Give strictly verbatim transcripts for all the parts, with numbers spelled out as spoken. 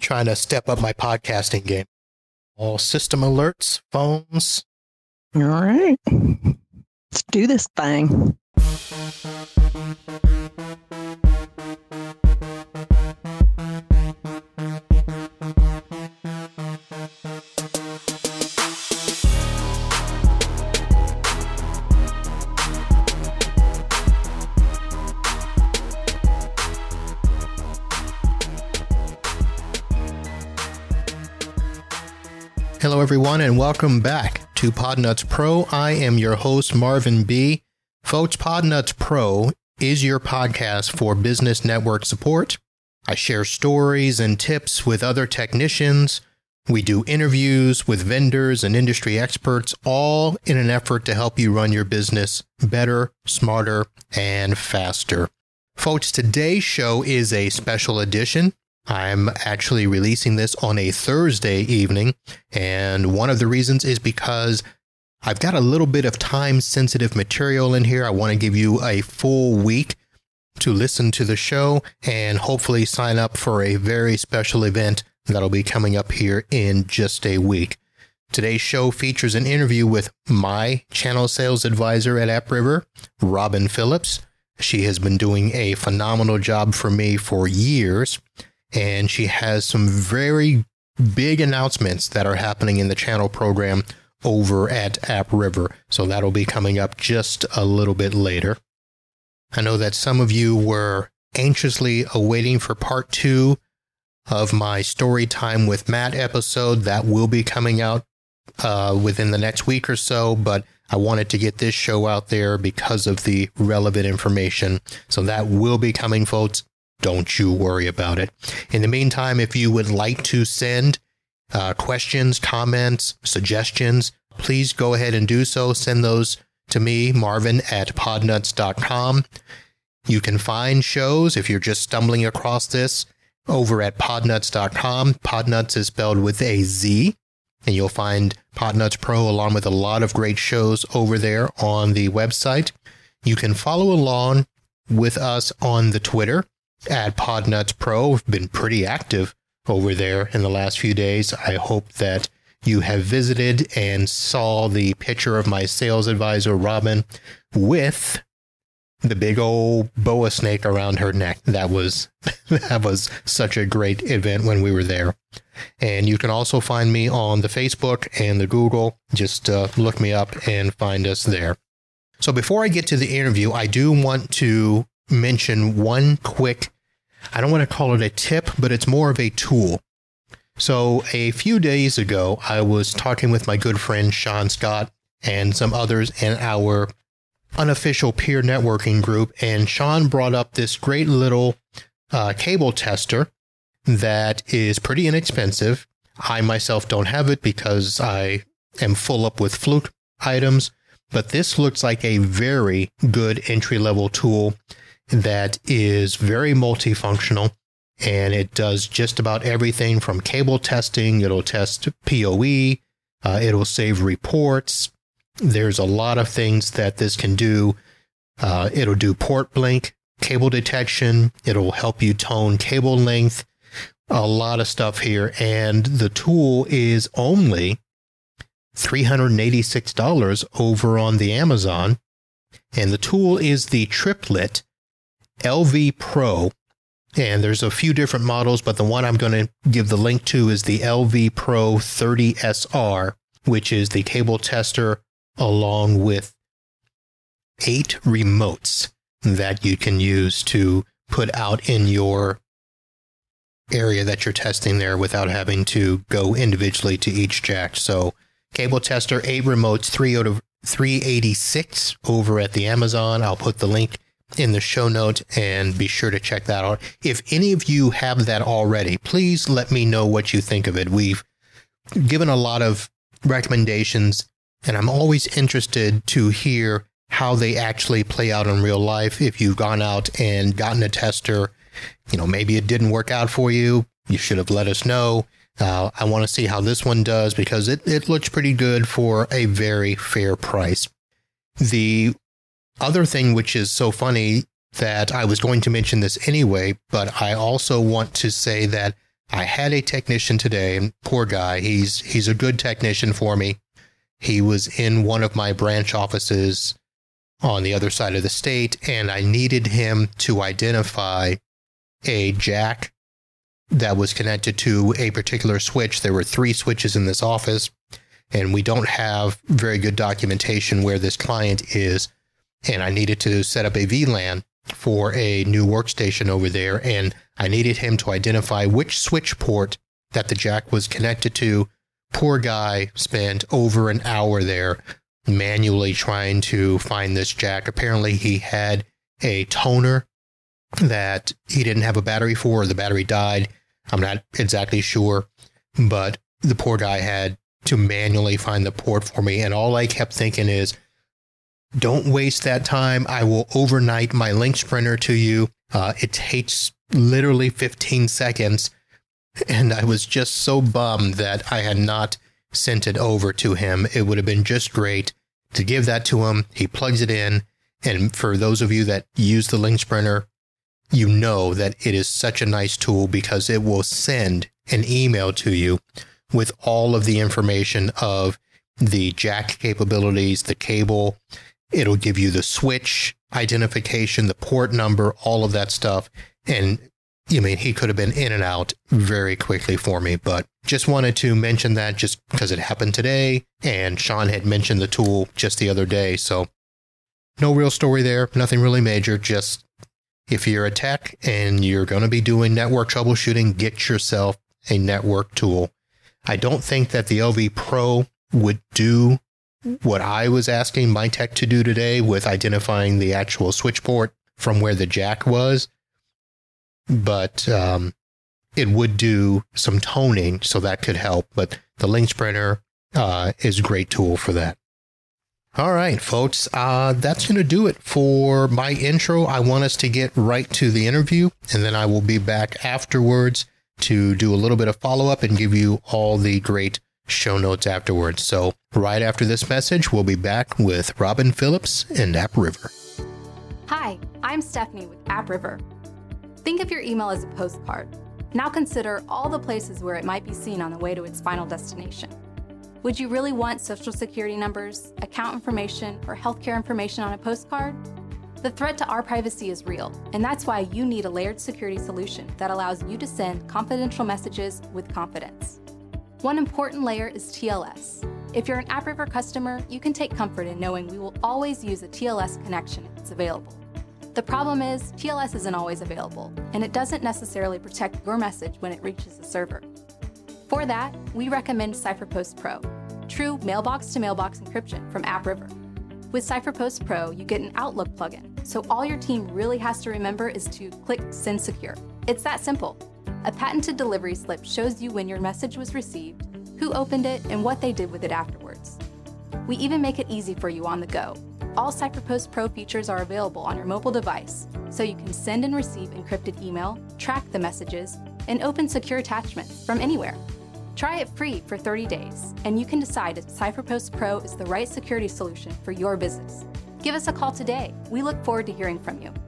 trying to step up my podcasting game. All system alerts, phones. All right. Let's do this thing. Hello, everyone, and welcome back to Podnuts Pro. I am your host, Marvin B. Folks, Podnuts Pro is your podcast for business network support. I share stories and tips with other technicians. We do interviews with vendors and industry experts, all in an effort to help you run your business better, smarter, and faster. Folks, today's show is a special edition. I'm actually releasing this on a Thursday evening, and one of the reasons is because I've got a little bit of time-sensitive material in here. I want to give you a full week to listen to the show and hopefully sign up for a very special event that'll be coming up here in just a week. Today's show features an interview with my channel sales advisor at AppRiver, Robin Phillips. She has been doing a phenomenal job for me for years. And she has some very big announcements that are happening in the channel program over at AppRiver. So that'll be coming up just a little bit later. I know that some of you were anxiously awaiting for part two of my Story Time with Matt episode. That will be coming out uh, within the next week or so, but I wanted to get this show out there because of the relevant information. So that will be coming, folks. Don't you worry about it. In the meantime, if you would like to send uh, questions, comments, suggestions, please go ahead and do so. Send those to me, Marvin at podnuts dot com. You can find shows, if you're just stumbling across this, over at podnuts dot com. Podnuts is spelled with a Z, and you'll find Podnuts Pro along with a lot of great shows over there on the website. You can follow along with us on the Twitter at Podnuts Pro. We've been pretty active over there in the last few days. I hope that you have visited and saw the picture of my sales advisor, Robin, with the big old boa snake around her neck. That was, that was such a great event when we were there. And you can also find me on the Facebook and the Google. Just uh, look me up and find us there. So before I get to the interview, I do want to mention one quick, I don't want to call it a tip, but it's more of a tool. So a few days ago, I was talking with my good friend Sean Scott and some others in our unofficial peer networking group, and Sean brought up this great little uh, cable tester that is pretty inexpensive. I myself don't have it because I am full up with Fluke items, but this looks like a very good entry-level tool that is very multifunctional, and it does just about everything from cable testing. It'll test P O E. Uh, it'll save reports. There's a lot of things that this can do. Uh, it'll do port blink, cable detection. It'll help you tone cable length. A lot of stuff here. And the tool is only three hundred eighty-six dollars over on the Amazon. And the tool is the Triplet L V Pro, and there's a few different models, but the one I'm going to give the link to is the L V Pro thirty S R, which is the cable tester along with eight remotes that you can use to put out in your area that you're testing there without having to go individually to each jack. So cable tester, eight remotes, three out of three eighty-six over at the Amazon. I'll put the link in the show notes and be sure to check that out. If any of you have that already, please let me know what you think of it. We've given a lot of recommendations, and I'm always interested to hear how they actually play out in real life. If you've gone out and gotten a tester, you know, maybe it didn't work out for you, you should have let us know. Uh, I want to see how this one does because it, it looks pretty good for a very fair price. The other thing, which is so funny that I was going to mention this anyway, but I also want to say that I had a technician today, and poor guy, he's he's a good technician for me. He was in one of my branch offices on the other side of the state, and I needed him to identify a jack that was connected to a particular switch. There were three switches in this office, and we don't have very good documentation where this client is. And I needed to set up a V LAN for a new workstation over there, and I needed him to identify which switch port that the jack was connected to. Poor guy spent over an hour there manually trying to find this jack. Apparently he had a toner that he didn't have a battery for, or the battery died. I'm not exactly sure, but the poor guy had to manually find the port for me. And all I kept thinking is, don't waste that time. I will overnight my link sprinter to you. Uh, it takes literally fifteen seconds. And I was just so bummed that I had not sent it over to him. It would have been just great to give that to him. He plugs it in. And for those of you that use the link sprinter, you know that it is such a nice tool because it will send an email to you with all of the information of the jack capabilities, the cable. It'll give you the switch identification, the port number, all of that stuff. And I mean, he could have been in and out very quickly for me, but just wanted to mention that just because it happened today. And Sean had mentioned the tool just the other day. So no real story there. Nothing really major. Just if you're a tech and you're going to be doing network troubleshooting, get yourself a network tool. I don't think that the L V Pro would do what I was asking my tech to do today with identifying the actual switch port from where the jack was, but um, it would do some toning, so that could help. But the link sprinter uh, is a great tool for that. All right, folks, uh, that's going to do it for my intro. I want us to get right to the interview, and then I will be back afterwards to do a little bit of follow-up and give you all the great show notes afterwards. So right after this message, we'll be back with Robin Phillips and AppRiver. Hi, I'm Stephanie with AppRiver. Think of your email as a postcard. Now consider all the places where it might be seen on the way to its final destination. Would you really want social security numbers, account information, or healthcare information on a postcard? The threat to our privacy is real, and that's why you need a layered security solution that allows you to send confidential messages with confidence. One important layer is T L S. If you're an AppRiver customer, you can take comfort in knowing we will always use a T L S connection if it's available. The problem is, T L S isn't always available, and it doesn't necessarily protect your message when it reaches the server. For that, we recommend CipherPost Pro, true mailbox-to-mailbox encryption from AppRiver. With CipherPost Pro, you get an Outlook plugin, so all your team really has to remember is to click Send Secure. It's that simple. A patented delivery slip shows you when your message was received, who opened it, and what they did with it afterwards. We even make it easy for you on the go. All CipherPost Pro features are available on your mobile device, so you can send and receive encrypted email, track the messages, and open secure attachments from anywhere. Try it free for thirty days, and you can decide if CipherPost Pro is the right security solution for your business. Give us a call today. We look forward to hearing from you.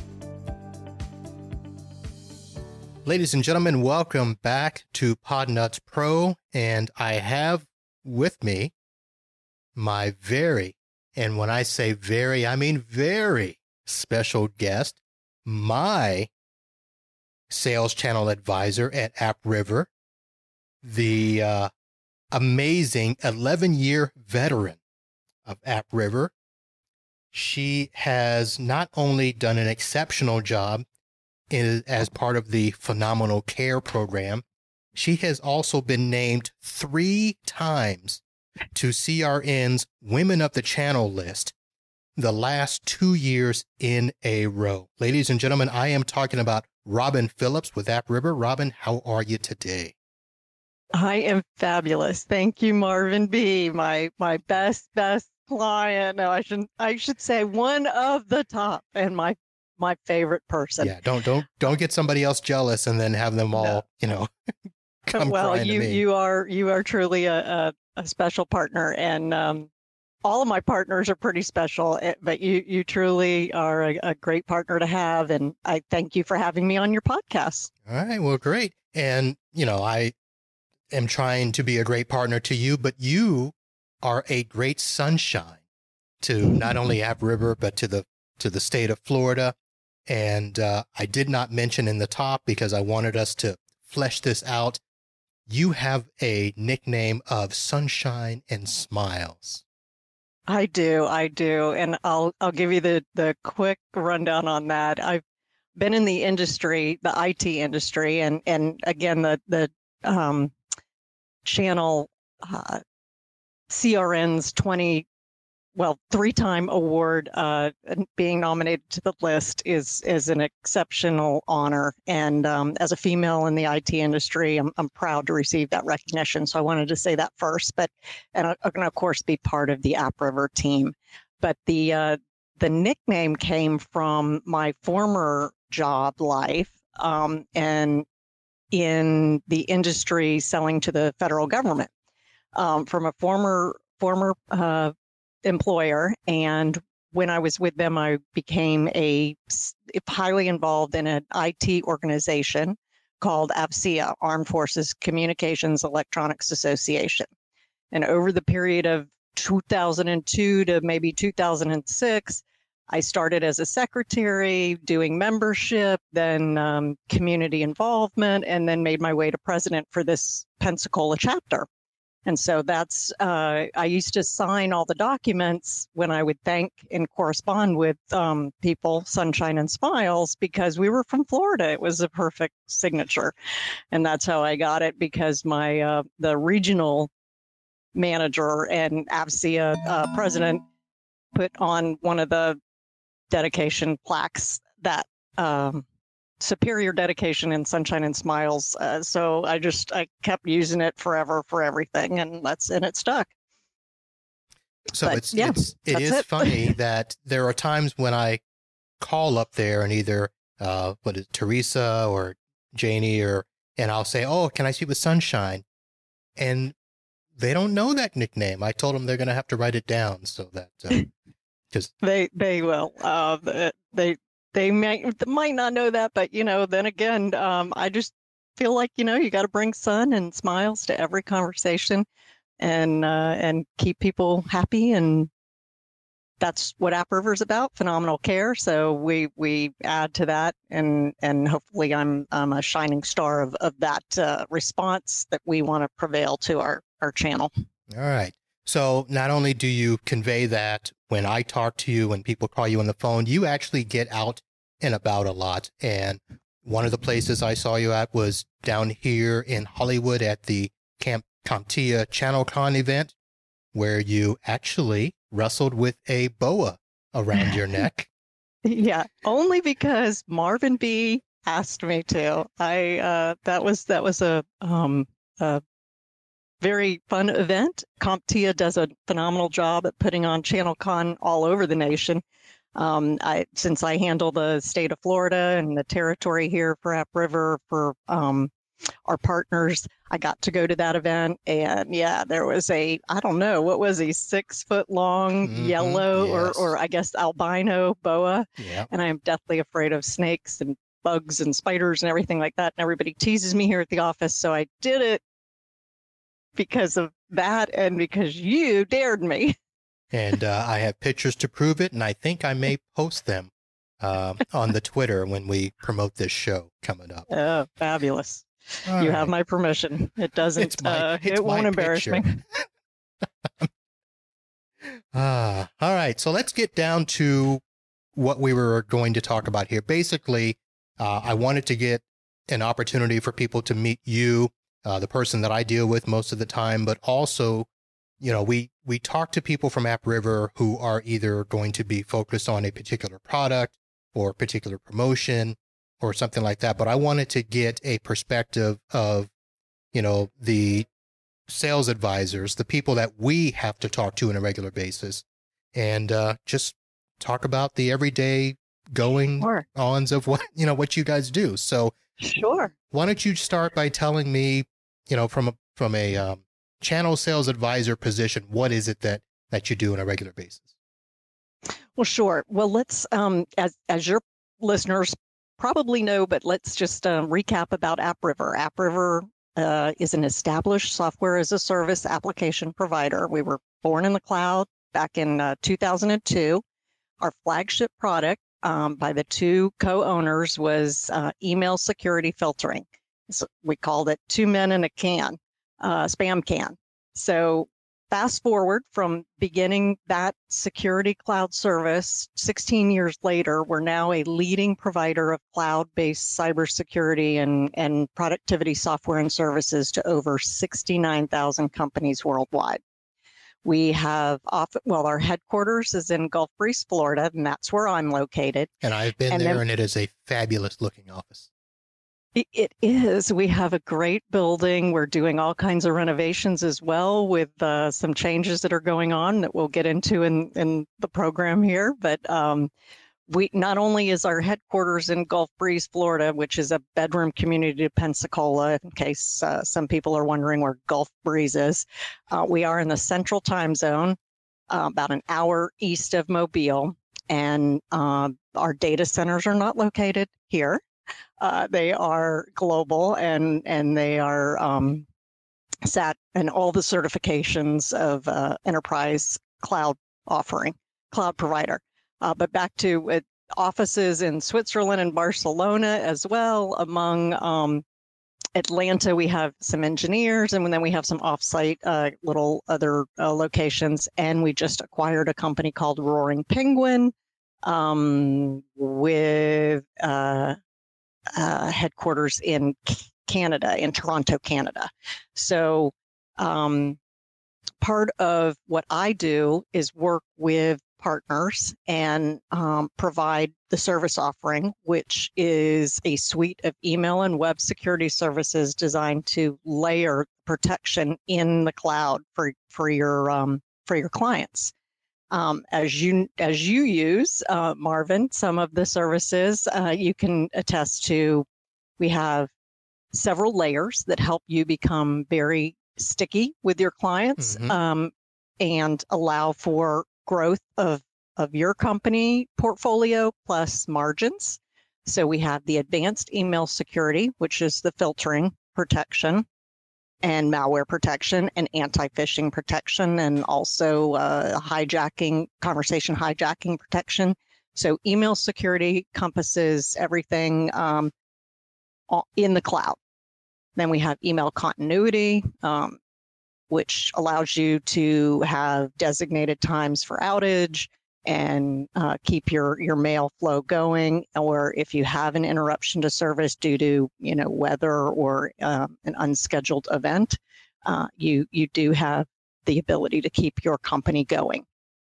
Ladies and gentlemen, welcome back to Podnuts Pro, and I have with me my very, and when I say very, I mean very special guest, my sales channel advisor at AppRiver, the uh, amazing eleven-year veteran of AppRiver. She has not only done an exceptional job in, as part of the Phenomenal Care program, she has also been named three times to C R N's Women of the Channel list the last two years in a row. Ladies and gentlemen, I am talking about Robin Phillips with AppRiver. Robin, how are you today? I am fabulous. Thank you, Marvin B. My my best, best client. No, I shouldn't I should say one of the top and my my favorite person. Yeah, don't don't don't get somebody else jealous and then have them all, no. you know, come well, crying you to me. you are you are truly a, a, a special partner, and um, all of my partners are pretty special. But you you truly are a, a great partner to have, and I thank you for having me on your podcast. All right, well, great. And, you know, I am trying to be a great partner to you, but you are a great sunshine to not only App River, but to the to the state of Florida. And uh, I did not mention in the top because I wanted us to flesh this out. You have a nickname of Sunshine and Smiles. I do, I do, and I'll I'll give you the the quick rundown on that. I've been in the industry, the I T industry, and and again the the um, channel uh, C R N's twenty. Well, three-time award uh, being nominated to the list is is an exceptional honor. And um, as a female in the I T industry, I'm I'm proud to receive that recognition. So I wanted to say that first. But and I'm going to, of course, be part of the App River team. But the uh, the nickname came from my former job life um, and in the industry selling to the federal government um, from a former former. Uh, employer, and when I was with them, I became a highly involved in an I T organization called A V C I A, Armed Forces Communications Electronics Association. And over the period of two thousand two to maybe two thousand six, I started as a secretary doing membership, then um, community involvement, and then made my way to president for this Pensacola chapter. And so that's, uh, I used to sign all the documents when I would thank and correspond with um, people, Sunshine and Smiles, because we were from Florida. It was a perfect signature. And that's how I got it, because my, uh, the regional manager and A V C I A uh, president put on one of the dedication plaques that, um, superior dedication in Sunshine and Smiles. Uh, so I just, I kept using it forever for everything, and that's, and it stuck. So but, it's, yeah, it's, it is it. funny that there are times when I call up there and either, uh, what is it, Teresa or Janie, or, and I'll say, oh, can I speak with Sunshine? And they don't know that nickname. I told them they're going to have to write it down so that, uh, cause they, they will, uh, they, They might might not know that, but you know, then again, um, I just feel like, you know, you got to bring sun and smiles to every conversation, and uh, and keep people happy, and that's what App River is about, phenomenal care. So we we add to that, and and hopefully I'm I'm a shining star of of that uh, response that we want to prevail to our our channel. All right. So not only do you convey that when I talk to you, when people call you on the phone, you actually get out and about a lot. And one of the places I saw you at was down here in Hollywood at the Camp CompTIA ChannelCon event, where you actually wrestled with a boa around your neck. Yeah, only because Marvin B asked me to. I uh, that was that was a um a very fun event. CompTIA does a phenomenal job at putting on ChannelCon all over the nation. Um, I, since I handle the state of Florida and the territory here for App River for um, our partners, I got to go to that event. And yeah, there was a, I don't know, what was he, six foot long, mm-hmm, yellow, yes. or, or I guess albino boa. Yeah. And I am deathly afraid of snakes and bugs and spiders and everything like that. And everybody teases me here at the office. So I did it because of that and because you dared me. And uh, I have pictures to prove it, and I think I may post them uh, on the Twitter when we promote this show coming up. Oh, fabulous. All you right. have my permission. It doesn't, my, uh, it won't embarrass picture. me. uh, all right, so let's get down to what we were going to talk about here. Basically, uh, I wanted to get an opportunity for people to meet you, uh, the person that I deal with most of the time, but also, you know, we, we talk to people from App River who are either going to be focused on a particular product or particular promotion or something like that. But I wanted to get a perspective of, you know, the sales advisors, the people that we have to talk to on a regular basis, and uh, just talk about the everyday going Sure. ons of what, you know, what you guys do. So Sure. why don't you start by telling me, you know, from a, from a, um, channel sales advisor position, what is it that, that you do on a regular basis? Well, sure. Well, let's, um, as, as your listeners probably know, but let's just uh, recap about AppRiver. AppRiver uh, is an established software as a service application provider. We were born in the cloud back in uh, two thousand two. Our flagship product um, by the two co-owners was uh, email security filtering. So we called it two men in a can, uh, spam can. So fast forward from beginning that security cloud service, sixteen years later, we're now a leading provider of cloud-based cybersecurity and, and productivity software and services to over sixty-nine thousand companies worldwide. We have, off, well, our headquarters is in Gulf Breeze, Florida, and that's where I'm located. And I've been and there, then, and it is a fabulous looking office. It is. We have a great building. We're doing all kinds of renovations as well with uh, some changes that are going on that we'll get into in, in the program here. But um, we not only is our headquarters in Gulf Breeze, Florida, which is a bedroom community to Pensacola, in case uh, some people are wondering where Gulf Breeze is. Uh, we are in the central time zone, uh, about an hour east of Mobile, and uh, our data centers are not located here. Uh, they are global, and and they are um, sat in all the certifications of uh, enterprise cloud offering, cloud provider. Uh, but back to uh, offices in Switzerland and Barcelona as well. Among um, Atlanta, we have some engineers, and then we have some offsite uh, little other uh, locations. And we just acquired a company called Roaring Penguin um, with. Uh, Uh, headquarters in Canada, in Toronto, Canada. So um, part of what I do is work with partners and um, provide the service offering, which is a suite of email and web security services designed to layer protection in the cloud for, for your um, for your clients. Um, as you as you use, uh, Marvin, some of the services uh, you can attest to, we have several layers that help you become very sticky with your clients mm-hmm. um, and allow for growth of, of your company portfolio plus margins. So we have the advanced email security, which is the filtering protection, and malware protection and anti-phishing protection, and also uh, hijacking, conversation hijacking protection. So email security encompasses everything um, in the cloud. Then we have email continuity, um, which allows you to have designated times for outage and uh, keep your, your mail flow going, or if you have an interruption to service due to, you know, weather or um, an unscheduled event, uh, you, you do have the ability to keep your company going.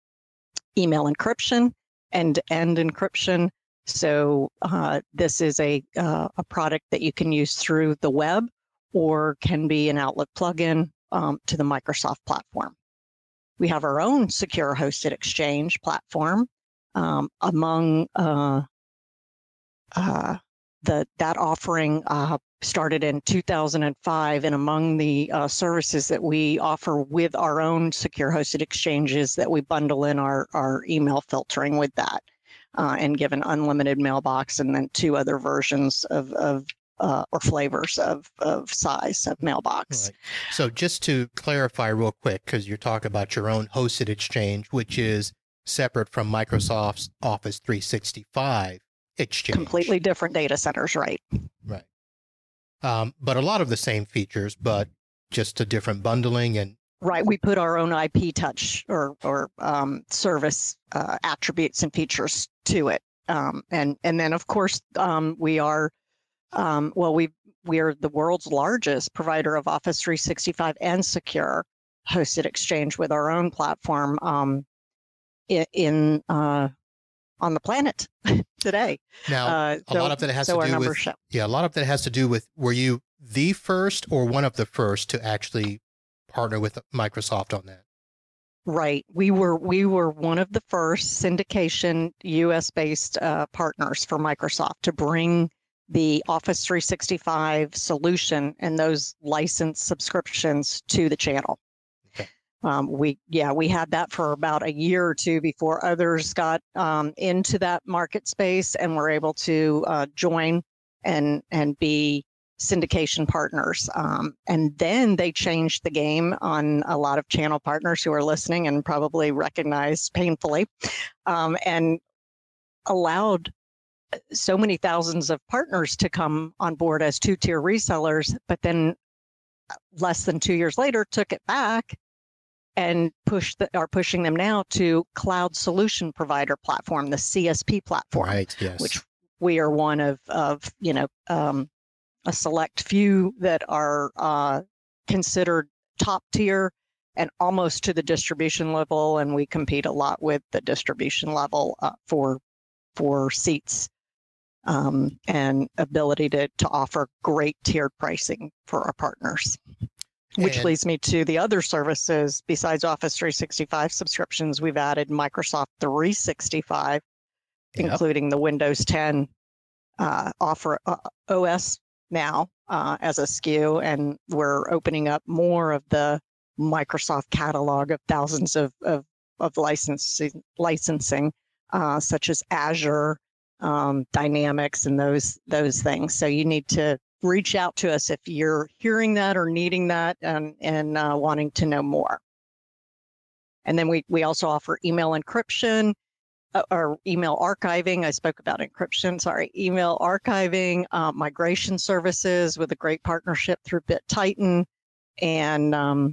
Email encryption, end-to-end encryption. So uh, this is a, uh, a product that you can use through the web or can be an Outlook plugin um, to the Microsoft platform. We have our own secure hosted exchange platform. Um, among uh, uh, the that offering uh, started in two thousand five, and among the uh, services that we offer with our own secure hosted exchanges that we bundle in our, our email filtering with that uh, and give an unlimited mailbox, and then two other versions of, of Uh, or flavors of, of size of mailbox. Right. So just to clarify real quick, because you're talking about your own hosted exchange, which is separate from Microsoft's Office three sixty-five exchange. Completely different data centers, right? Right. Um, but a lot of the same features, but just a different bundling and. Right. We put our own I P touch or, or um, service uh, attributes and features to it. Um, and, and then, of course, um, we are Um, well, we we are the world's largest provider of Office three sixty-five and secure hosted exchange with our own platform um, in, in uh, on the planet today. Now, uh, a so, lot of that has so to do with show. yeah, a lot of that has to do with were you the first or one of the first to actually partner with Microsoft on that? Right. We were we were one of the first syndication U S based uh, partners for Microsoft to bring the Office three sixty-five solution and those licensed subscriptions to the channel. Okay. um, we, yeah, we had that for about a year or two before others got um, into that market space and were able to uh, join and and be syndication partners. Um, and then they changed the game on a lot of channel partners who are listening and probably recognize painfully, um, and allowed so many thousands of partners to come on board as two-tier resellers, but then less than two years later took it back and push the, are pushing them now to cloud solution provider platform, the C S P platform, right, yes. which we are one of, of you know, um, a select few that are uh, considered top tier and almost to the distribution level. And we compete a lot with the distribution level uh, for for seats um, and ability to, to offer great tiered pricing for our partners. Which and, leads me to the other services. Besides Office three sixty-five subscriptions, we've added Microsoft three sixty-five, yep. including the Windows ten uh, offer uh, O S now uh, as a S K U, and we're opening up more of the Microsoft catalog of thousands of, of, of licensing, licensing uh, such as Azure, um, Dynamics, and those those things. So you need to reach out to us if you're hearing that or needing that and, and uh, wanting to know more. And then we, we also offer email encryption, uh, or email archiving. I spoke about encryption, sorry, email archiving, uh, migration services with a great partnership through BitTitan, and um,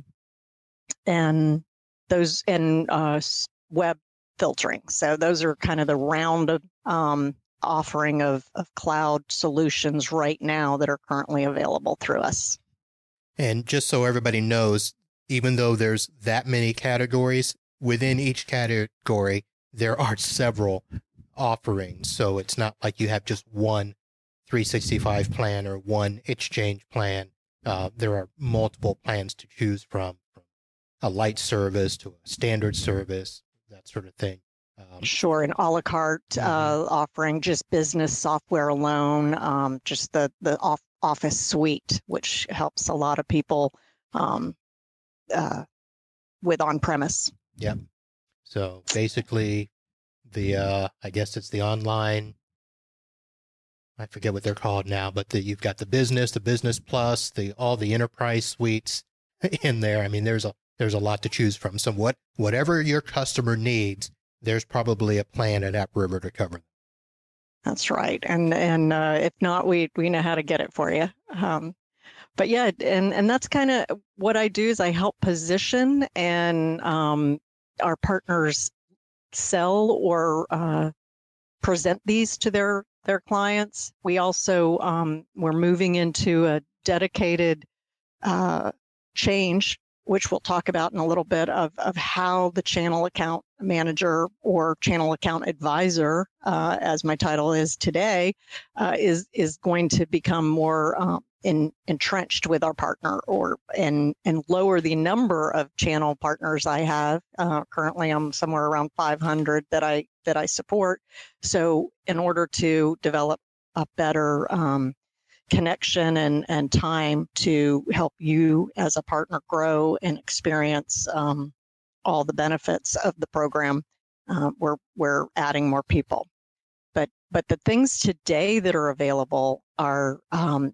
and those and uh, web filtering. So those are kind of the round of um, offering of, of cloud solutions right now that are currently available through us. And just so everybody knows, even though there's that many categories, within each category, there are several offerings. So it's not like you have just one three sixty-five plan or one exchange plan. Uh, there are multiple plans to choose from, from a light service to a standard service, that sort of thing. Um, sure, an a la carte mm-hmm. uh, offering, just business software alone, um, just the the off, Office suite, which helps a lot of people um, uh, with on-premise. Yep. So basically, the uh, I guess it's the online. I forget what they're called now, but the, you've got the business, the business plus, the all the enterprise suites in there. I mean, there's a there's a lot to choose from. So what whatever your customer needs, there's probably a plan at AppRiver to cover them. That's right. And and uh, if not, we we know how to get it for you. Um, but yeah, and, and that's kind of what I do is I help position and um, our partners sell or uh, present these to their, their clients. We also, um, we're moving into a dedicated uh, change, which we'll talk about in a little bit, of, of how the channel account manager or channel account advisor, uh, as my title is today, uh, is is going to become more um, in, entrenched with our partner, or and and lower the number of channel partners I have. Uh, currently, I'm somewhere around five hundred that I that I support. So, in order to develop a better um, connection and, and time to help you as a partner grow and experience um, all the benefits of the program, uh, we're we're adding more people. But but the things today that are available are um,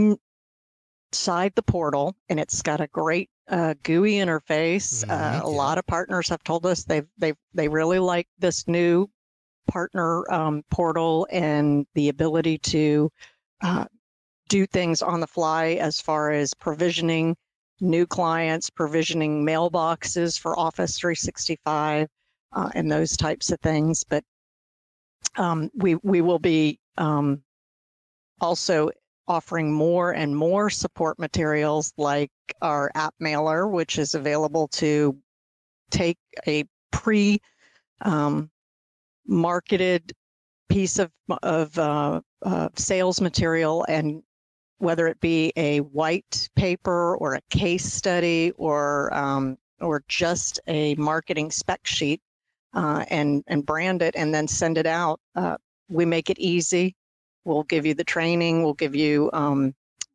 inside the portal, and it's got a great uh, G U I interface. Mm-hmm, uh, yeah. A lot of partners have told us they they they really like this new partner um, portal and the ability to uh, do things on the fly as far as provisioning new clients, provisioning mailboxes for Office three sixty-five, uh, and those types of things. But um, we we will be um, also offering more and more support materials, like our app mailer, which is available to take a pre um, marketed piece of of uh, uh, sales material, and whether it be a white paper or a case study or um, or just a marketing spec sheet, uh, and and brand it and then send it out. Uh, we make it easy. We'll give you the training. We'll give you um,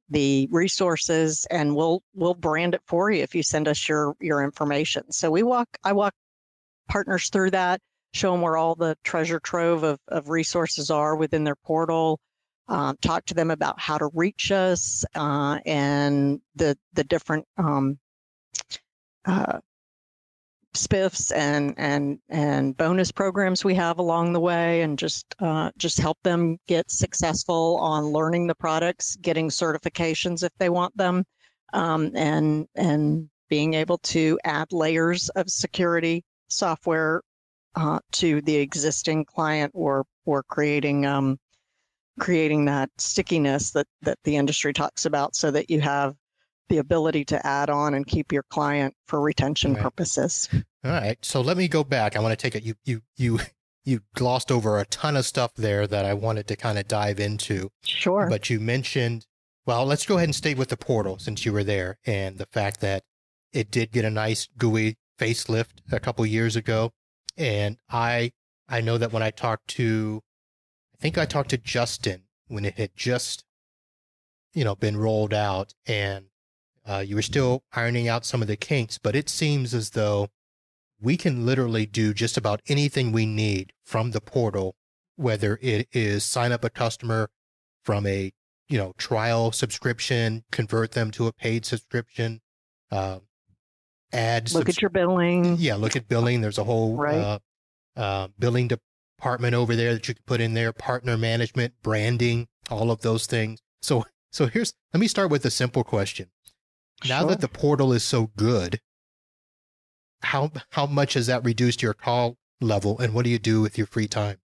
the resources, and we'll we'll brand it for you if you send us your your information. So we walk I walk partners through that, show them where all the treasure trove of, of resources are within their portal, uh, talk to them about how to reach us, uh, and the the different um, uh, spiffs and and and bonus programs we have along the way, and just uh, just help them get successful on learning the products, getting certifications if they want them, um, and and being able to add layers of security software uh, to the existing client, or or creating um, creating that stickiness that that the industry talks about, so that you have the ability to add on and keep your client for retention right. purposes. All right. So let me go back. I want to take it. You you you you glossed over a ton of stuff there that I wanted to kind of dive into. Sure. But you mentioned, well, let's go ahead and stay with the portal since you were there, and the fact that it did get a nice G U I facelift a couple years ago. And I I know that when I talked to, I think I talked to Justin when it had just, you know, been rolled out, and uh, you were still ironing out some of the kinks, but it seems as though we can literally do just about anything we need from the portal, whether it is sign up a customer from a, you know, trial subscription, convert them to a paid subscription, uh, add. Look subs- at your billing. Yeah, look at billing. There's a whole Right. uh, uh, billing department over there that you can put in there, partner management, branding, all of those things. So, so here's, let me start with a simple question. Now Sure. that the portal is so good, how how much has that reduced your call level, and what do you do with your free time?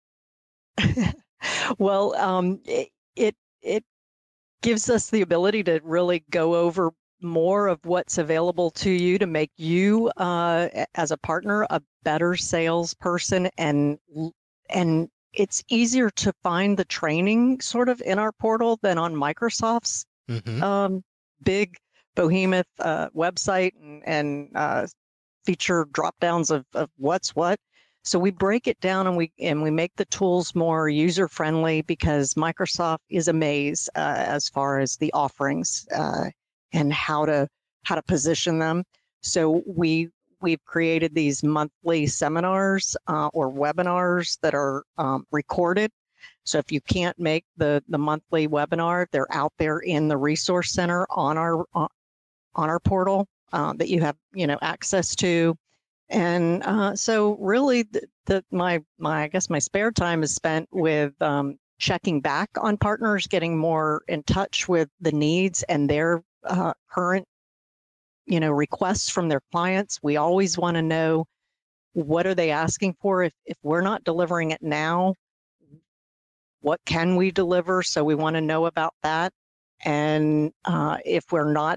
Well, um, it, it it gives us the ability to really go over more of what's available to you to make you, uh, as a partner, a better salesperson, and and it's easier to find the training sort of in our portal than on Microsoft's Mm-hmm. um, big behemoth uh, website and, and uh, feature drop downs of, of what's what. So we break it down, and we and we make the tools more user friendly, because Microsoft is a maze uh, as far as the offerings uh, and how to how to position them. So we we've created these monthly seminars uh, or webinars that are um, recorded. So if you can't make the the monthly webinar, they're out there in the resource center on our on our portal uh, that you have you know access to. And uh, so really, the, the my my I guess my spare time is spent with um, checking back on partners, getting more in touch with the needs and their uh, current, you know, requests from their clients. We always want to know, what are they asking for? If if we're not delivering it now, what can we deliver? So we want to know about that. And uh, if we're not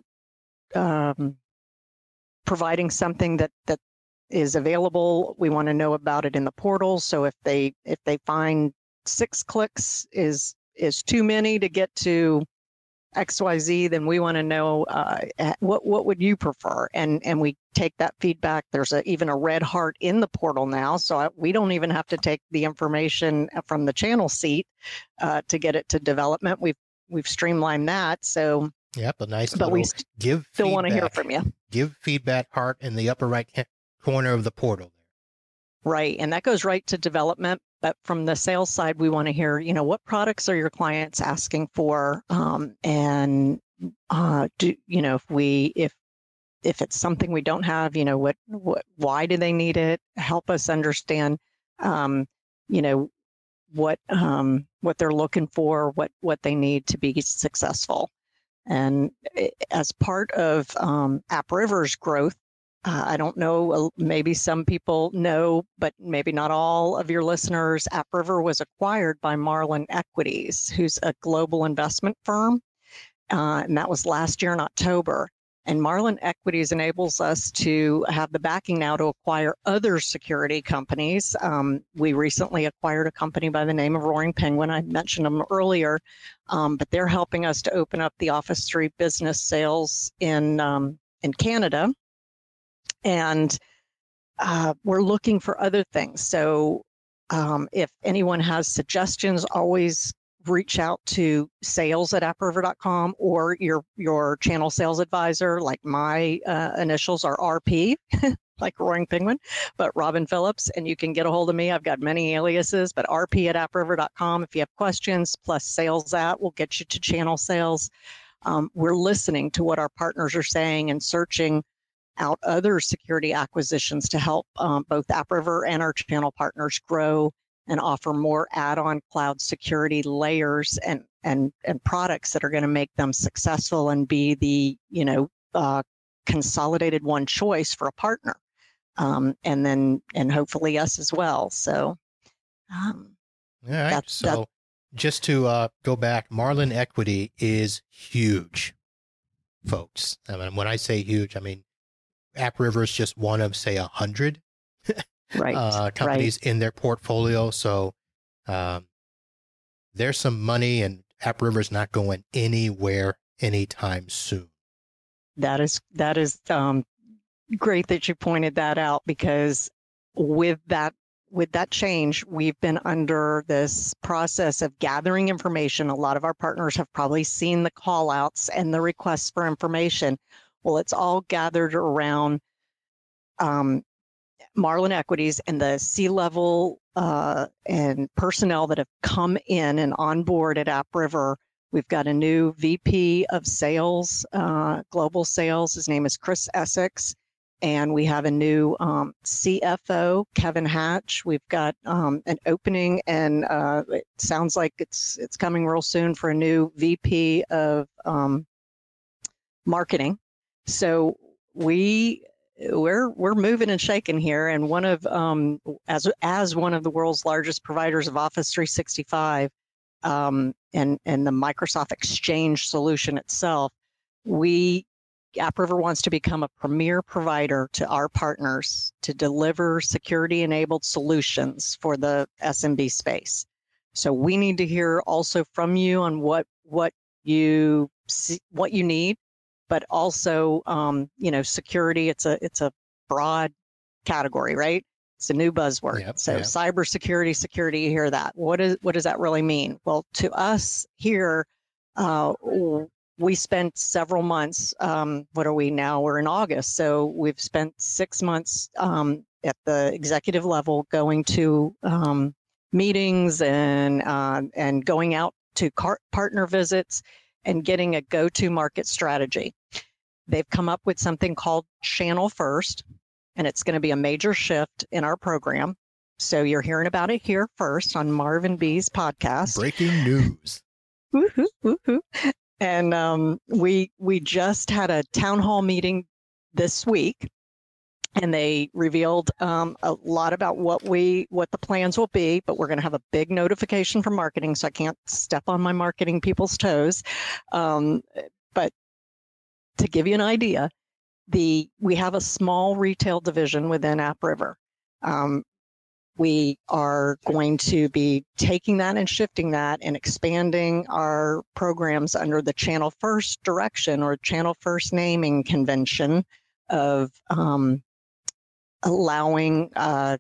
um, providing something that that is available, we want to know about it in the portal. So if they if they find six clicks is is too many to get to X Y Z, then we want to know uh, what what would you prefer, and and we take that feedback. There's a, even a red heart in the portal now, so I, we don't even have to take the information from the channel seat uh, to get it to development. We've we've streamlined that. So Yep, a nice but little we st- give still want to hear feedback- from you. Give feedback heart in the upper right ca- corner of the portal. Right. And that goes right to development. But from the sales side, we want to hear, you know, what products are your clients asking for? Um, and uh, do, you know, if we, if, if it's something we don't have, you know, what, what, why do they need it? Help us understand, um, you know, what, um, what they're looking for, what, what they need to be successful. And as part of um, AppRiver's growth, Uh, I don't know, maybe some people know, but maybe not all of your listeners, AppRiver was acquired by Marlin Equities, who's a global investment firm. Uh, and that was last year in October. And Marlin Equities enables us to have the backing now to acquire other security companies. Um, we recently acquired a company by the name of Roaring Penguin. I mentioned them earlier, um, but they're helping us to open up the Office three business sales in um, in Canada. And uh, we're looking for other things. So um, if anyone has suggestions, always reach out to sales at app river dot com or your your channel sales advisor. Like my uh, initials are R P, like Roaring Penguin, but Robin Phillips, and you can get a hold of me. I've got many aliases, but R P at app river dot com if you have questions, plus sales at will get you to channel sales. Um, we're listening to what our partners are saying and searching out other security acquisitions to help um, both AppRiver and our channel partners grow and offer more add-on cloud security layers and and and products that are going to make them successful and be the you know uh, consolidated one choice for a partner, um, and then and hopefully us as well. So, um, all right. That's, so that's, just to uh, go back, Marlin Equity is huge, folks. I mean, when I say huge, I mean AppRiver is just one of say a hundred. Right. Uh, companies right. in their portfolio. So um, there's some money, and AppRiver is not going anywhere anytime soon. That is that is um, great that you pointed that out, because with that with that change, we've been under this process of gathering information. A lot of our partners have probably seen the call outs and the requests for information. Well, it's all gathered around um, Marlin Equities and the C-level uh, and personnel that have come in and on board at AppRiver. We've got a new V P of sales, uh, global sales. His name is Chris Essex. And we have a new um, C F O, Kevin Hatch. We've got um, an opening, and uh, it sounds like it's it's coming real soon for a new V P of um, marketing. So we we're we're moving and shaking here, and one of um, as as one of the world's largest providers of Office three sixty-five um, and and the Microsoft Exchange solution itself, we AppRiver wants to become a premier provider to our partners to deliver security-enabled solutions for the S M B space. So we need to hear also from you on what what you see, what you need, but also um, you know security. It's a it's a broad category, right? It's a new buzzword. Yep, so yep. Cybersecurity, security. You hear that? What is what does that really mean? Well, to us here. Uh, We spent several months, um, what are we now? We're in August. So we've spent six months um, at the executive level going to um, meetings and uh, and going out to car- partner visits and getting a go-to market strategy. They've come up with something called Channel First, and it's going to be a major shift in our program. So you're hearing about it here first on Marvin B's podcast. Breaking news. Woohoo, woohoo. And um, we we just had a town hall meeting this week, and they revealed um, a lot about what we what the plans will be. But we're going to have a big notification from marketing, so I can't step on my marketing people's toes. Um, but to give you an idea, the we have a small retail division within AppRiver. Um, We are going to be taking that and shifting that and expanding our programs under the Channel First direction or Channel First naming convention of um, allowing uh,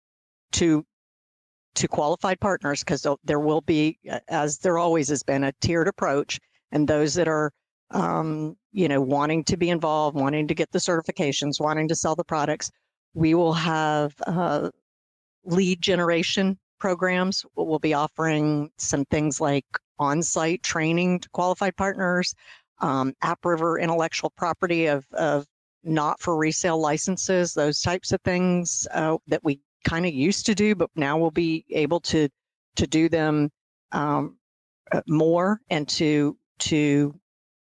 to to qualified partners, because there will be, as there always has been, a tiered approach, and those that are um, you know wanting to be involved, wanting to get the certifications, wanting to sell the products, we will have uh, lead generation programs. We'll be offering some things like on-site training to qualified partners, um, AppRiver intellectual property of, of not for resale licenses, those types of things uh, that we kind of used to do, but now we'll be able to to do them um, more and to to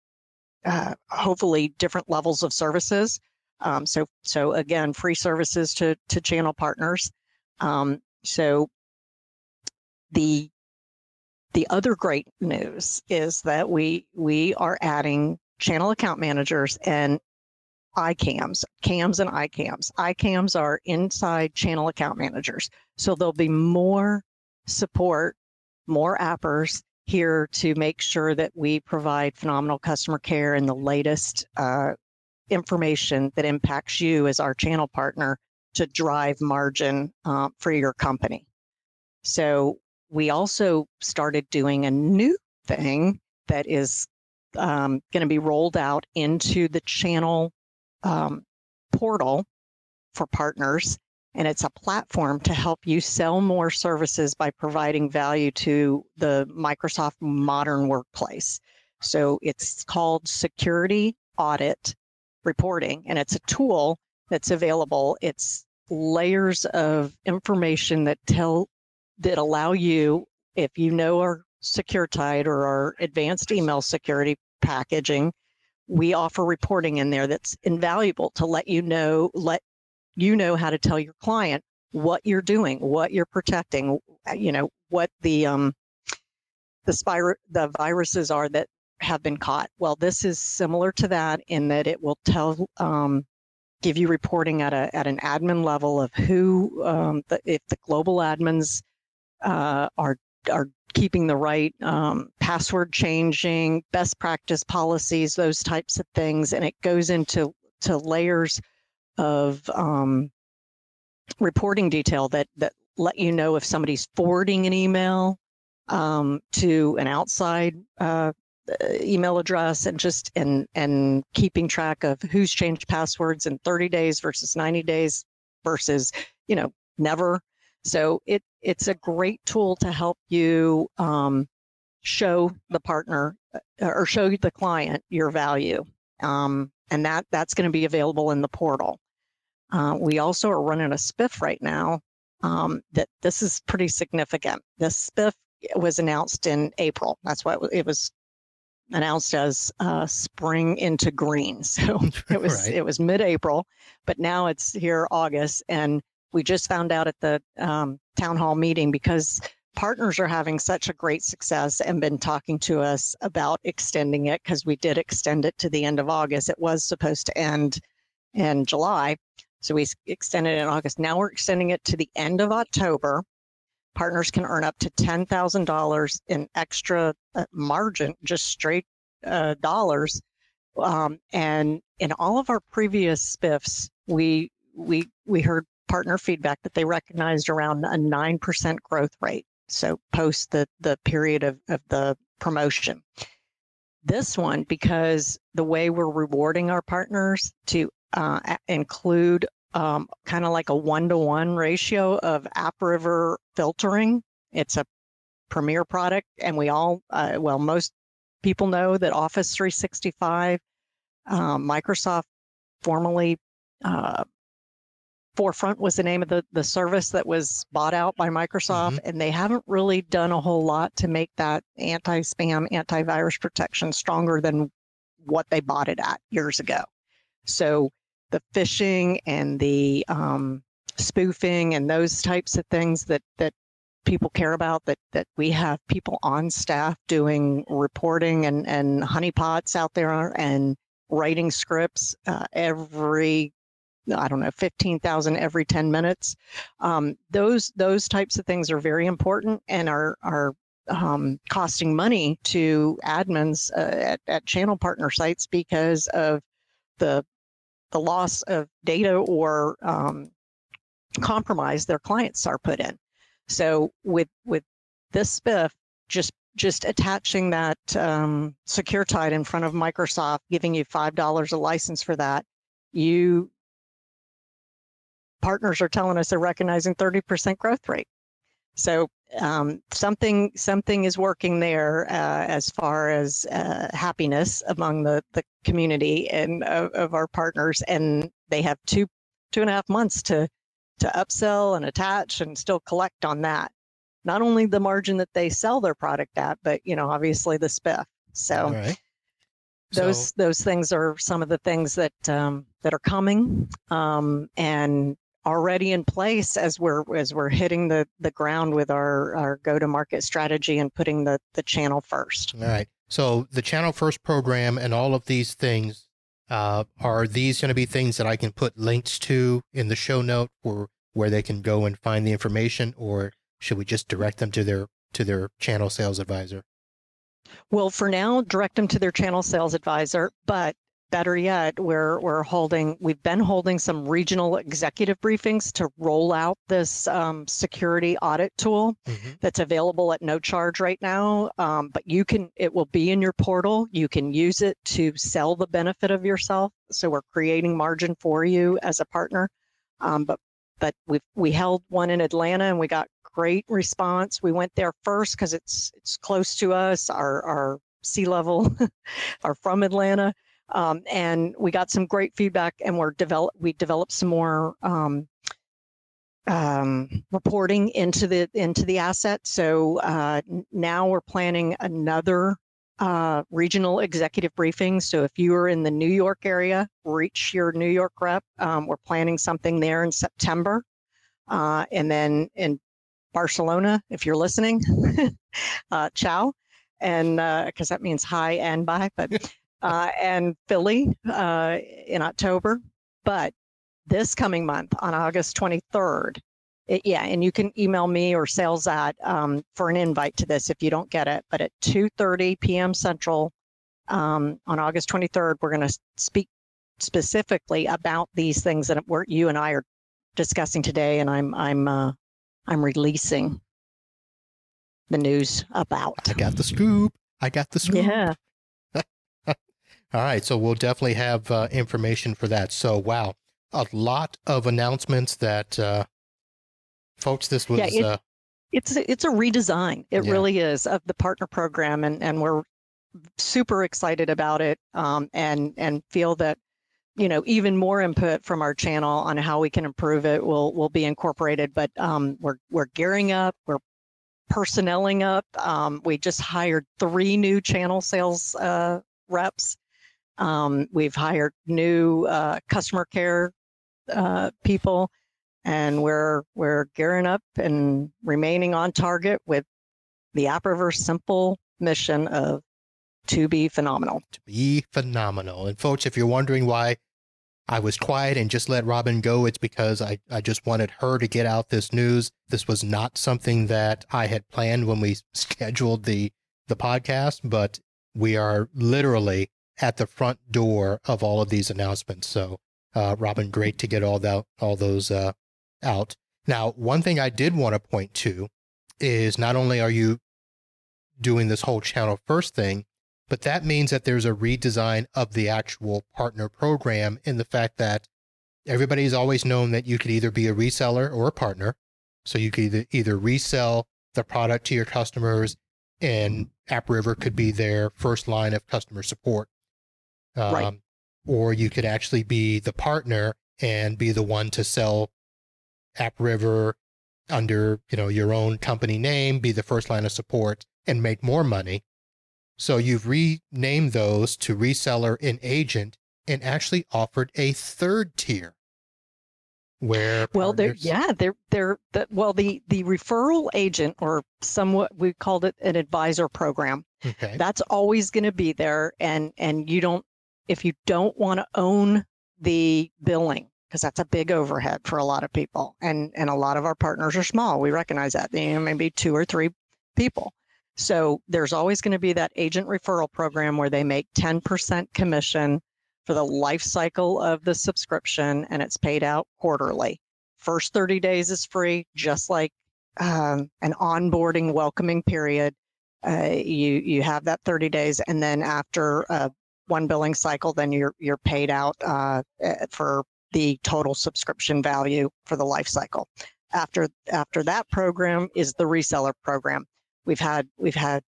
uh, hopefully different levels of services. Um, so so again, free services to to channel partners. Um, so the the other great news is that we we are adding channel account managers and I CAMs, CAMs and I CAMs. I CAMs are inside channel account managers. So there'll be more support, more appers here to make sure that we provide phenomenal customer care and the latest uh, information that impacts you as our channel partner to drive margin uh, for your company. So we also started doing a new thing that is um, going to be rolled out into the channel um, portal for partners. And it's a platform to help you sell more services by providing value to the Microsoft Modern Workplace. So it's called Security Audit Reporting, and it's a tool that's available. It's layers of information that tell that allow you, if you know our SecureTide or our advanced email security packaging, we offer reporting in there that's invaluable to let you know, let you know how to tell your client what you're doing, what you're protecting, you know, what the um, the spir- the viruses are that have been caught. Well, this is similar to that in that it will tell, um, give you reporting at a at an admin level of who, um, the, if the global admins uh, are are keeping the right um, password changing, best practice policies, those types of things, and it goes into to layers of um, reporting detail that that let you know if somebody's forwarding an email um, to an outside uh, email address, and just and and keeping track of who's changed passwords in thirty days versus ninety days versus you know never. So it it's a great tool to help you um, show the partner or show the client your value, um, and that that's going to be available in the portal. Uh, we also are running a spiff right now um, that this is pretty significant. This spiff was announced in April. That's why it was announced as uh, spring into green. So it was right. It was mid-April, but now it's here August, and we just found out at the um, town hall meeting, because partners are having such a great success and been talking to us about extending it, because we did extend it to the end of August. It was supposed to end in July. So we extended it in August. Now we're extending it to the end of October. Partners can earn up to ten thousand dollars in extra uh, margin, just straight uh, dollars. Um, and in all of our previous spiffs, we we we heard partner feedback that they recognized around a nine percent growth rate. So post the the period of, of the promotion. This one, because the way we're rewarding our partners to Uh, include um, kind of like a one-to-one ratio of AppRiver filtering. It's a premier product, and we all, uh, well, most people know that Office three sixty-five, um, Microsoft, formerly uh, Forefront was the name of the, the service that was bought out by Microsoft, mm-hmm. and they haven't really done a whole lot to make that anti-spam, antivirus protection stronger than what they bought it at years ago. So the phishing and the um, spoofing and those types of things that, that people care about, that, that we have people on staff doing reporting and, and honeypots out there and writing scripts uh, every, I don't know, fifteen thousand every ten minutes. Um, those those types of things are very important and are, are um, costing money to admins uh, at, at channel partner sites because of the the loss of data or um, compromise their clients are put in. So with with this spiff, just just attaching that um, SecureTide in front of Microsoft, giving you five dollars a license for that, you partners are telling us they're recognizing thirty percent growth rate. So um, something something is working there uh, as far as uh, happiness among the, the community and of, of our partners, and they have two two and a half months to to upsell and attach and still collect on that. Not only the margin that they sell their product at, but you know obviously the spiff. So All right. those so, those things are some of the things that um, that are coming um, and already in place as we're as we're hitting the the ground with our our go-to-market strategy and putting the the channel first. All right. So the channel first program and all of these things, uh, are these going to be things that I can put links to in the show note for where they can go and find the information, or should we just direct them to their to their channel sales advisor? Well, for now, direct them to their channel sales advisor, but better yet, we're we're holding. We've been holding some regional executive briefings to roll out this um, security audit tool mm-hmm. that's available at no charge right now. Um, but you can. It will be in your portal. You can use it to sell the benefit of yourself. So we're creating margin for you as a partner. Um, but but we we held one in Atlanta and we got great response. We went there first because it's it's close to us. Our our C-level are from Atlanta. Um, and we got some great feedback, and we're develop. We developed some more um, um, reporting into the into the asset. So uh, now we're planning another uh, regional executive briefing. So if you are in the New York area, reach your New York rep. Um, we're planning something there in September, uh, and then in Barcelona, if you're listening, uh, ciao, and because uh, that means hi and bye, but. Uh, and Philly uh, in October, but this coming month on August twenty-third, it, yeah, and you can email me or sales at um, for an invite to this if you don't get it, but at two thirty p.m. Central um, on August twenty-third, we're going to speak specifically about these things that we're, you and I are discussing today, and I'm I'm uh, I'm releasing the news about. I got the scoop. I got the scoop. Yeah. All right, so we'll definitely have uh, information for that. So, wow, a lot of announcements that, uh, folks, this was... Yeah, it, uh, it's, it's a redesign. It yeah. really is, of the partner program, and, and we're super excited about it um, and, and feel that, you know, even more input from our channel on how we can improve it will, will be incorporated. But um, we're, we're gearing up, we're personnelling up. Um, we just hired three new channel sales uh, reps. Um, we've hired new uh, customer care uh, people, and we're we're gearing up and remaining on target with the AppRiver simple mission of to be phenomenal. To be phenomenal. And folks, if you're wondering why I was quiet and just let Robin go, it's because I, I just wanted her to get out this news. This was not something that I had planned when we scheduled the the podcast, but we are literally at the front door of all of these announcements. So, uh, Robin, great to get all that, all those uh, out. Now, one thing I did want to point to is not only are you doing this whole channel first thing, but that means that there's a redesign of the actual partner program in the fact that everybody's always known that you could either be a reseller or a partner. So you could either, either resell the product to your customers, and AppRiver could be their first line of customer support. Um, right. Or you could actually be the partner and be the one to sell AppRiver under, you know, your own company name, be the first line of support, and make more money. So you've renamed those to reseller and agent, and actually offered a third tier. Where well, they're yeah, they're they're the, well the the referral agent, or somewhat we called it an advisor program. Okay, that's always going to be there, and and you don't. If you don't want to own the billing, because that's a big overhead for a lot of people, and and a lot of our partners are small. We recognize that, you know, maybe two or three people. So there's always going to be that agent referral program where they make ten percent commission for the life cycle of the subscription, and it's paid out quarterly. First thirty days is free, just like um, an onboarding welcoming period. Uh, you you have that thirty days, and then after uh, one billing cycle, then you're you're paid out uh, for the total subscription value for the life cycle. After after that program is the reseller program. We've had we've had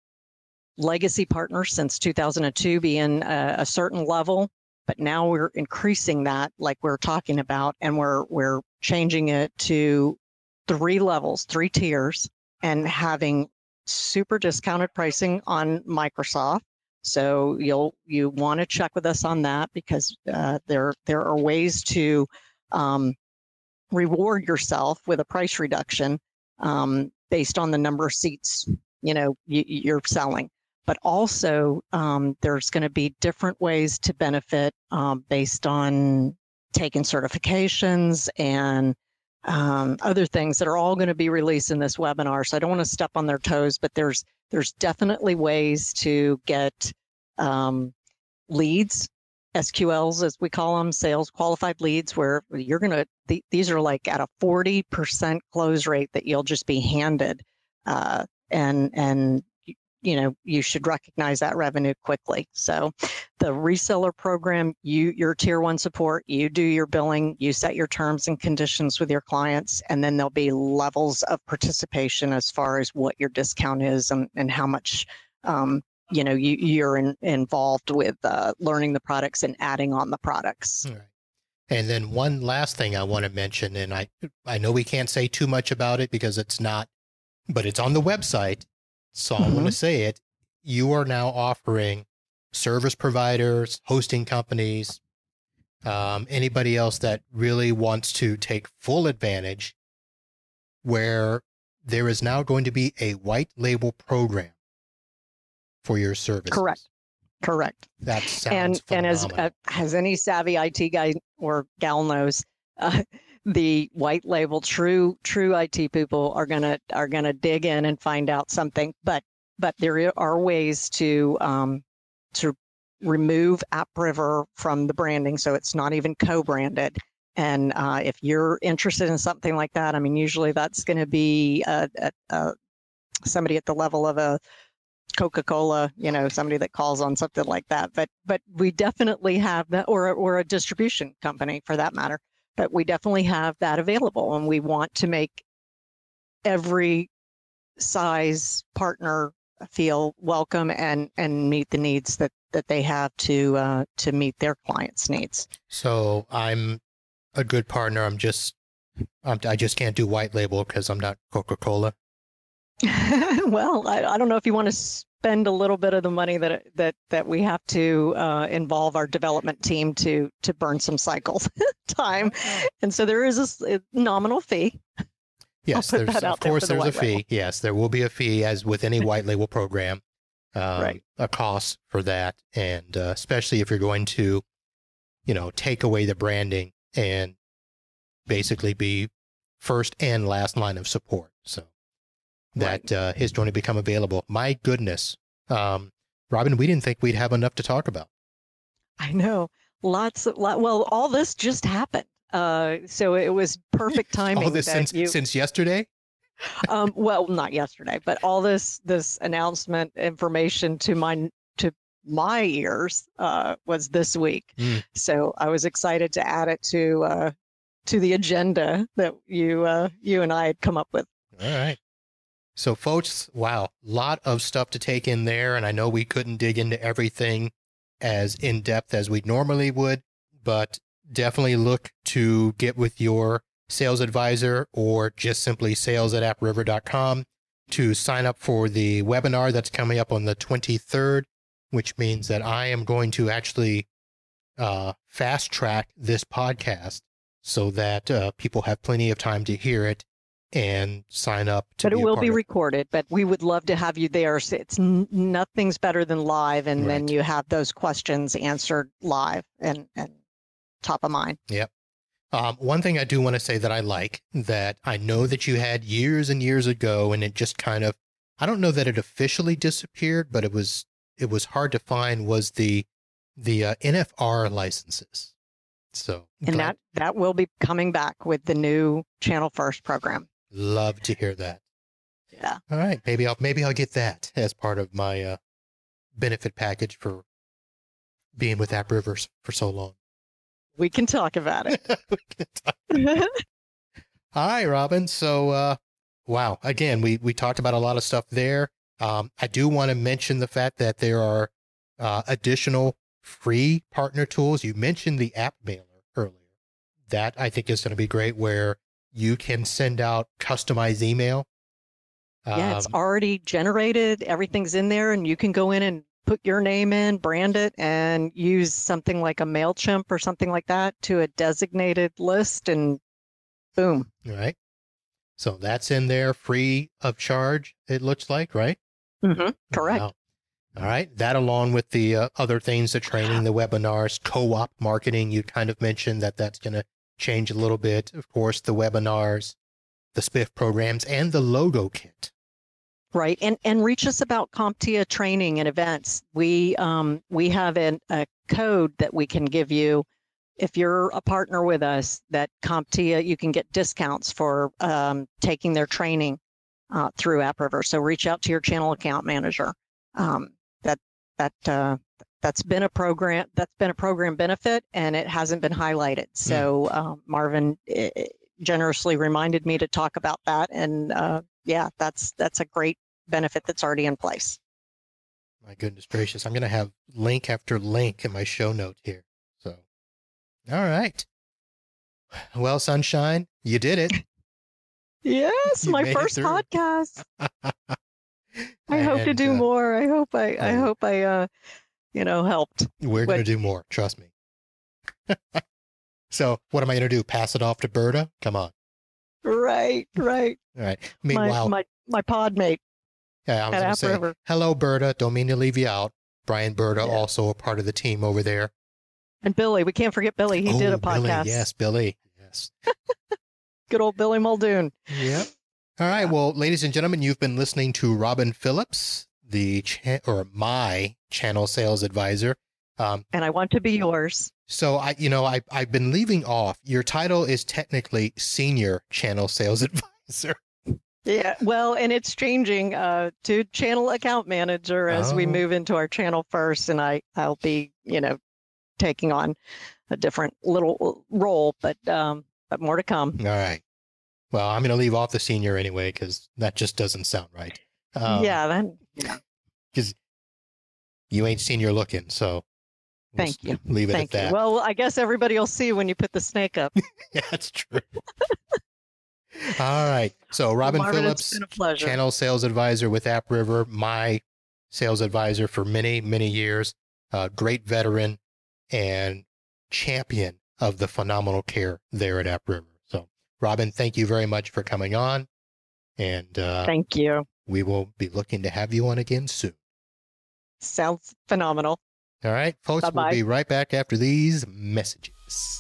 legacy partners since two thousand two be in a, a certain level, but now we're increasing that, like we're talking about, and we're we're changing it to three levels, three tiers, and having super discounted pricing on Microsoft. So you'll you want to check with us on that, because uh, there there are ways to um, reward yourself with a price reduction um, based on the number of seats you know you, you're selling. But also um, there's going to be different ways to benefit um, based on taking certifications and um, other things that are all going to be released in this webinar. So I don't want to step on their toes, but there's there's definitely ways to get um, leads S Q Ls, as we call them, sales qualified leads, where you're going to, th- these are like at a forty percent close rate that you'll just be handed. Uh, and, and, you know, you should recognize that revenue quickly. So the reseller program, you, your tier one support, you do your billing, you set your terms and conditions with your clients, and then there'll be levels of participation as far as what your discount is and, and how much, um, you know, you, you're in, involved with uh, learning the products and adding on the products. All right. And then one last thing I want to mention, and I, I know we can't say too much about it because it's not, but it's on the website. So mm-hmm. I'm going to say it. You are now offering service providers, hosting companies, um, anybody else that really wants to take full advantage, where there is now going to be a white label program for your services. Correct. Correct. That sounds and phenomenal. And as uh, as any savvy I T guy or gal knows, uh, the white label true true I T people are gonna are gonna dig in and find out something. But but there are ways to um, to remove AppRiver from the branding, so it's not even co-branded. And uh, if you're interested in something like that, I mean, usually that's going to be a, a, a, somebody at the level of a Coca-Cola, you know, somebody that calls on something like that. But but we definitely have that, or or a distribution company for that matter. But we definitely have that available, and we want to make every size partner feel welcome and and meet the needs that that they have to uh, to meet their clients' needs. So I'm a good partner. I'm just I'm, I just can't do white label because I'm not Coca-Cola. Well, I, I don't know if you want to spend a little bit of the money that that that we have to uh, involve our development team to to burn some cycles time, and so there is a, a nominal fee. Yes, there's, of course there's a fee. Label. Yes, there will be a fee, as with any white label program, um, right. a cost for that, and uh, especially if you're going to, you know, take away the branding and basically be first and last line of support. So. That right. uh, is going to become available. My goodness. Um, Robin, we didn't think we'd have enough to talk about. I know. Lots of, lot, well, all this just happened. Uh, so it was perfect timing. All this since, you, since yesterday? um, well, not yesterday, but all this this announcement information to my to my ears uh, was this week. Mm. So I was excited to add it to uh, to the agenda that you uh, you and I had come up with. All right. So, folks, wow, a lot of stuff to take in there, and I know we couldn't dig into everything as in-depth as we normally would, but definitely look to get with your sales advisor or just simply sales at app river dot com to sign up for the webinar that's coming up on the twenty-third, which means that I am going to actually uh, fast-track this podcast so that uh, people have plenty of time to hear it and sign up to but be it will be of- recorded, but we would love to have you there. So it's n- nothing's better than live, and right. then you have those questions answered live and, and top of mind. Yep. Um, one thing I do want to say that I like, that I know that you had years and years ago, and it just kind of, I don't know that it officially disappeared, but it was it was hard to find, was the the uh, N F R licenses. So and that that will be coming back with the new Channel First program. Love to hear that. Yeah. All right. Maybe I'll maybe I'll get that as part of my uh, benefit package for being with AppRiver for so long. We can talk about it. we can talk about it. All right, Robin. So, uh, wow. Again, we we talked about a lot of stuff there. Um, I do want to mention the fact that there are uh, additional free partner tools. You mentioned the app mailer earlier. That I think is going to be great, where you can send out customized email. Yeah, um, it's already generated. Everything's in there, and you can go in and put your name in, brand it, and use something like a MailChimp or something like that to a designated list, and boom. All right. So that's in there, free of charge, it looks like, right? Mm-hmm. Correct. Wow. All right. That, along with the uh, other things, the training, the webinars, co-op marketing, you kind of mentioned that that's going to change a little bit. Of course, the webinars, the Spiff programs, and the logo kit. Right. And and reach us about CompTIA training and events. We um we have an, a code that we can give you. If you're a partner with us, that CompTIA, you can get discounts for um, taking their training uh, through AppRiver. So reach out to your channel account manager. Um, that that uh, that's been a program that's been a program benefit, and it hasn't been highlighted. So uh, Marvin it, generously reminded me to talk about that, and uh, yeah, that's that's a great benefit that's already in place. My goodness gracious, I'm going to have link after link in my show notes here. So, all right. Well, Sunshine, you did it. Yes, You my made it first through. podcast. I hope to And, do uh, more. I hope I, I oh. hope I, uh, you know, helped. We're going to What- do more. Trust me. So what am I going to do? Pass it off to Berta? Come on. Right, right. All right. My, Meanwhile, my, my pod mate yeah, I was at going to say, AppRiver. hello, Berta. Don't mean to leave you out. Brian Berta, Yeah. also a part of the team over there. And Billy, we can't forget Billy. He oh, did a Billy. podcast. Yes, Billy. Yes. Good old Billy Muldoon. Yep. All right. Well, ladies and gentlemen, you've been listening to Robin Phillips, the cha- or my channel sales advisor. Um, And I want to be yours. so I, you know, I I've been leaving off. Your title is technically senior channel sales advisor. Yeah, well, and it's changing uh, to channel account manager as we Oh. move into our channel first, and I I'll be you know taking on a different little role, but um, but more to come. All right. Well, I'm going to leave off the senior anyway because that just doesn't sound right. Um, yeah, then yeah, you ain't senior looking, so we'll Thank s- you. Leave it thank at you. that. Well, I guess everybody will see when you put the snake up. Yeah, that's true. All right. So Robin Marvin, Phillips, it's been a pleasure. channel sales advisor with AppRiver, my sales advisor for many, many years, uh, great veteran and champion of the phenomenal care there at AppRiver. So, Robin, thank you very much for coming on. And uh, Thank you. we will be looking to have you on again soon. Sounds phenomenal. All right, folks, Bye-bye. we'll be right back after these messages.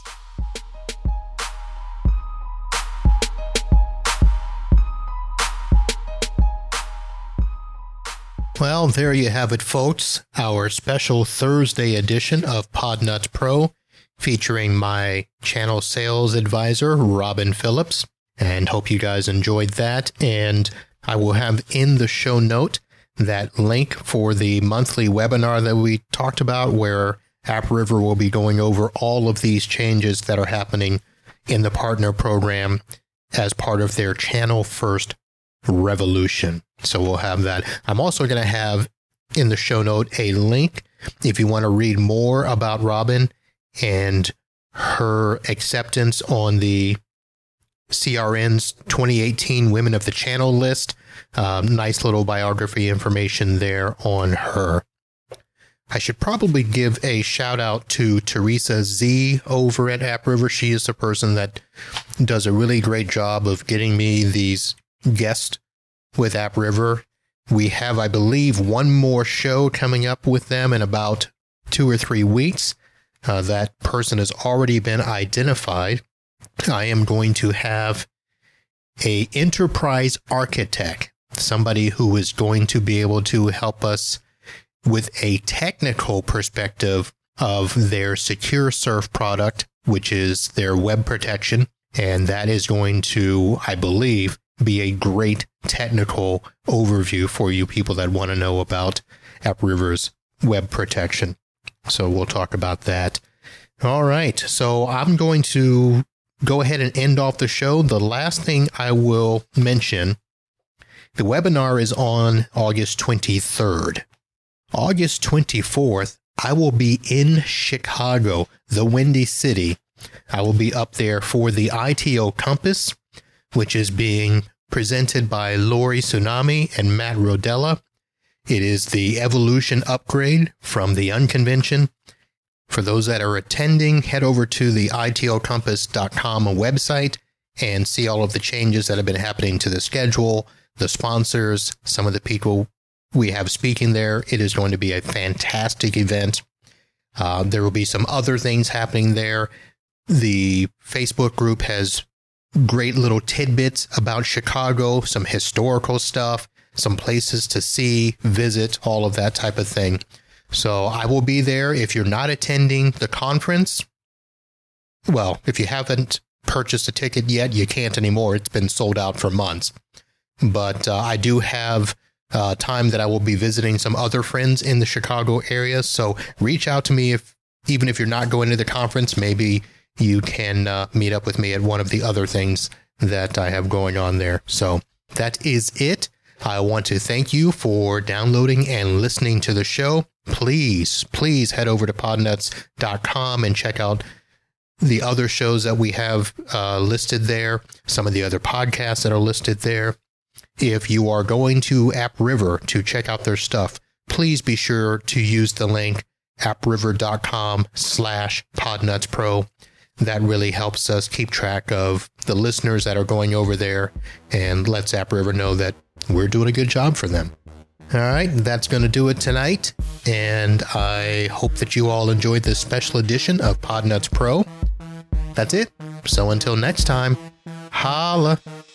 Well, there you have it, folks. Our special Thursday edition of Podnuts Pro featuring my channel sales advisor, Robin Phillips. And hope you guys enjoyed that. And I will have in the show note that link for the monthly webinar that we talked about, where AppRiver will be going over all of these changes that are happening in the partner program as part of their Channel First revolution. So we'll have that. I'm also going to have in the show note a link if you want to read more about Robin and her acceptance on the C R N's twenty eighteen Women of the Channel list. Um, nice little biography information there on her. I should probably give a shout out to Teresa Z over at AppRiver. She is the person that does a really great job of getting me these guests with AppRiver. We have, I believe, one more show coming up with them in about two or three weeks. Uh, that person has already been identified. I am going to have a enterprise architect, somebody who is going to be able to help us with a technical perspective of their Secure Surf product, which is their web protection. And that is going to, I believe, be a great technical overview for you people that want to know about AppRiver's web protection. So we'll talk about that. All right. So I'm going to go ahead and end off the show. The last thing I will mention, the webinar is on August twenty-third. August twenty-fourth, I will be in Chicago, the Windy City. I will be up there for the I T O Compass, which is being presented by Lori Tsunami and Matt Rodella. It is the evolution upgrade from the Unconvention. For those that are attending, head over to the I T O compass dot com website and see all of the changes that have been happening to the schedule, the sponsors, some of the people we have speaking there. It is going to be a fantastic event. Uh, there will be some other things happening there. The Facebook group has great little tidbits about Chicago, some historical stuff, some places to see, visit, all of that type of thing. So I will be there. If you're not attending the conference, well, if you haven't purchased a ticket yet, you can't anymore. It's been sold out for months. But uh, I do have uh, time that I will be visiting some other friends in the Chicago area. So reach out to me if, even if you're not going to the conference, maybe you can uh, meet up with me at one of the other things that I have going on there. So that is it. I want to thank you for downloading and listening to the show. Please, please head over to podnuts dot com and check out the other shows that we have uh, listed there, some of the other podcasts that are listed there. If you are going to AppRiver to check out their stuff, please be sure to use the link appriver.com slash podnutspro. That really helps us keep track of the listeners that are going over there and lets AppRiver know that we're doing a good job for them. All right, that's going to do it tonight. And I hope that you all enjoyed this special edition of Podnuts Pro. That's it. So until next time, holla.